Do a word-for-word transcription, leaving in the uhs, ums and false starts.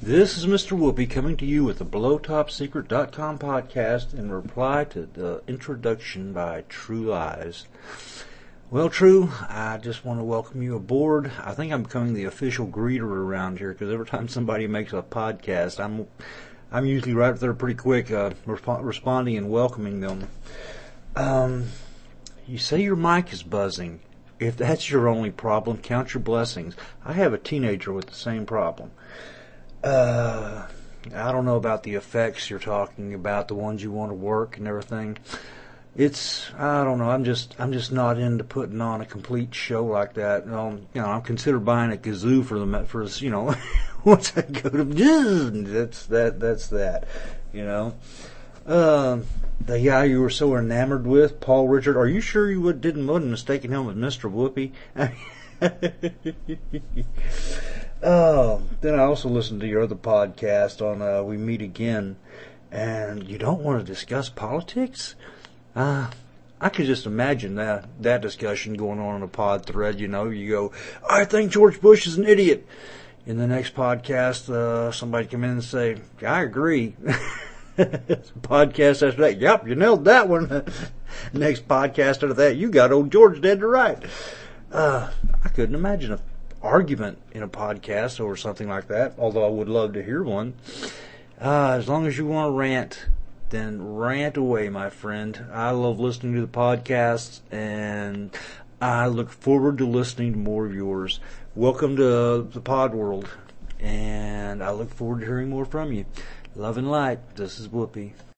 This is Mister Whoopi coming to you with the below top secret dot com podcast in reply to the introduction by True Lies. Well, True, I just want to welcome you aboard. I think I'm becoming the official greeter around here because every time somebody makes a podcast, I'm I'm usually right there pretty quick uh, resp- responding and welcoming them. Um, you say your mic is buzzing. If that's your only problem, count your blessings. I have a teenager with the same problem. Uh, I don't know about the effects you're talking about, the ones you want to work and everything. It's, I don't know, I'm just, I'm just not into putting on a complete show like that. Um, you know, I'm considered buying a kazoo for the, for, you know, once I go to, that's that, that's that, you know. Um, the guy you were so enamored with, Paul Richard, are you sure you would, didn't, wasn't mistaken him with Mister Whoopi? Oh, then I also listened to your other podcast on uh, We Meet Again, and you don't want to discuss politics? Uh, I could just imagine that that discussion going on in a pod thread. You know, you go, I think George Bush is an idiot. In the next podcast, uh, somebody come in and say, I agree. Podcast after that, yep, you nailed that one. Next podcast after that, you got old George dead to right. Uh, I couldn't imagine a argument in a podcast or something like that, although I would love to hear one. Uh, as long as you want to rant, then rant away, my friend. I love listening to the podcasts, and I look forward to listening to more of yours. Welcome to the pod world, and I look forward to hearing more from you. Love and light. This is Whoopi.